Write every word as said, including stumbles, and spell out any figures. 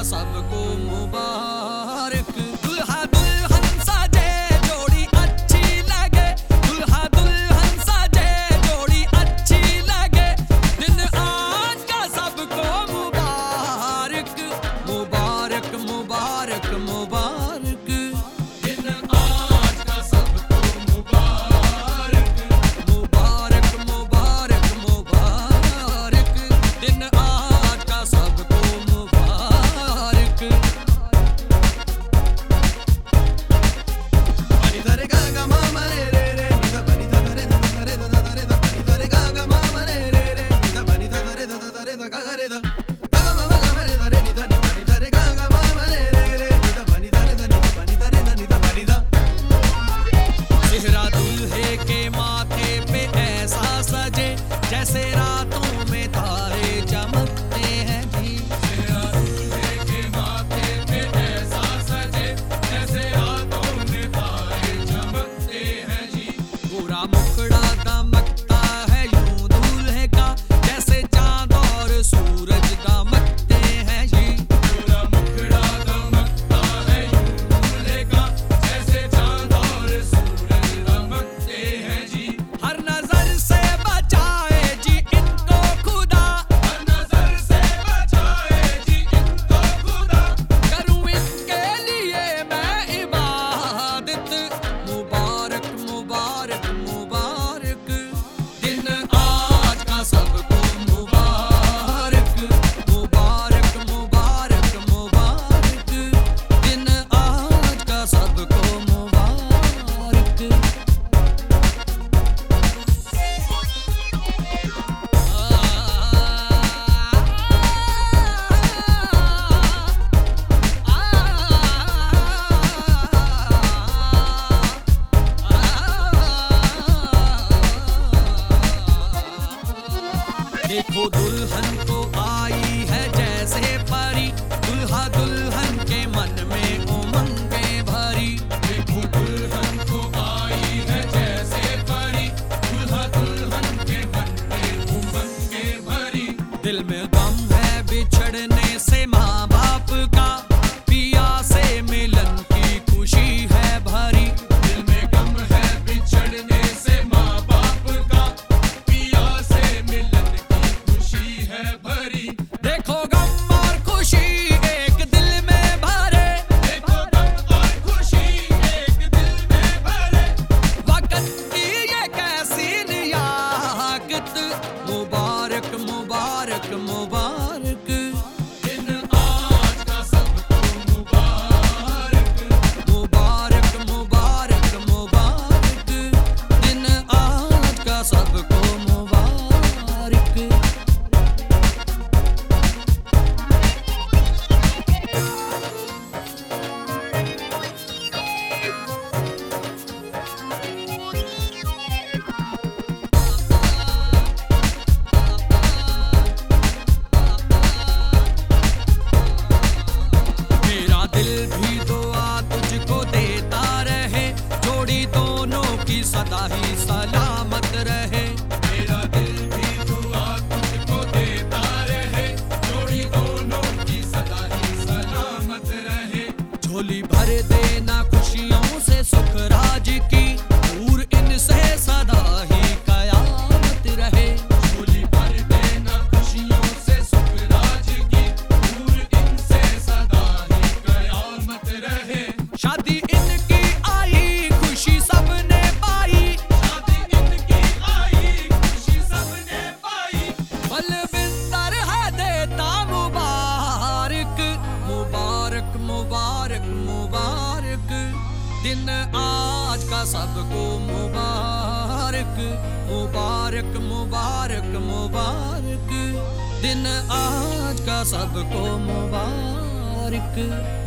सबको मुबारक। दुल्हा दुल्हन साजे जोड़ी अच्छी लगे, दुल्हा दुल्हन साजे जोड़ी अच्छी लगे, दिन आज का सबको मुबारक मुबारक मुबारक मुबारक। दिन आज का सबको मुबारक मुबारक मुबारक मुबारक। दिन आज का सबको मुबारक। बनी धरे गा गा मा मा रे रे रे, निधा बनी धा धरे धा धरे धा धरे धा, बनी धरे गा गा मा मा रे रे रे, निधा बनी धा धरे धा धरे धा गा गा रे धा, गा गा मा मा गा मा रे धा रे निधा नि बनी धरे गा गा मा मा रे रे रे, निधा बनी धरे धा निधा बनी धरे धा निधा बनी धा। चेहरा दूल्हे के माथे पे ऐसा सजे जैसे रातों में तारे चमकते हैं जी। चेहरा दूल्हे के माथे पे ऐसा सजे जैसे रातों में तारे चमकते हैं जी। पूरा मुखड़ा दमकता है यूं दूल्हे का जैसे चांद और सूरज दमकते हैं जी। पूरा मुखड़ा दमकता है यूं दूल्हे का जैसे चांद और सूरज दमकते हैं जी। हर नजर से बचाए जी इनको खुदा, हर नजर से बचाए जी इनको खुदा, करूं इनके लिए मैं इबादत। मुबारक मुबारक मुबारक। दिन आज का सबको मुबारक मुबारक मुबारक मुबारक। दिन आज का सबको मुबारक। देखो दुल्हन को आई है जैसे परी, दुल्हा दुल्हन के मन में उमंगे भरी। देखो दुल्हन को आई है जैसे परी, दुल्हा दुल्हन के मन में उमंगे भरी। दिल में गम है बिछड़ने से माँ बाप का, पिया से मिलन की खुशी है भरी। दिल में गम है बिछड़ने से माँ बाप का, पिया से मिलन की खुशी है भरी। देखो गम और खुशी एक दिल में भरे, देखो गम और खुशी एक दिल में भरे। वक्त की ये कैसी नियाकत, मुबारक मुबारक मुबारक। दिन आज का सबको मुबारक मुबारक मुबारक मुबारक। दिन आज का सबको मुबारक। मेरा दिल भी दुआ तुझको देता रहे, जोड़ी दोनों की सदा ही सलामत रहे। मेरा दिल भी दुआ तुझको देता रहे, जोड़ी दोनों की सदा ही सलामत रहे। झोली भर देना खुशियों से सुख राज की, दूर इनसे सदा ही कयामत रहे। झोली भर देना खुशियों से सुख राज की, दूर इनसे सदा ही कयामत रहे। शादी इनकी आई खुशी सबने पाई, शादी इनकी आई खुशी सबने पाई। बलविंदर है देता मुबारक मुबारक मुबारक मुबारक। दिन आज का सबको मुबारक मुबारक मुबारक मुबारक। दिन आज का सबको मुबारक।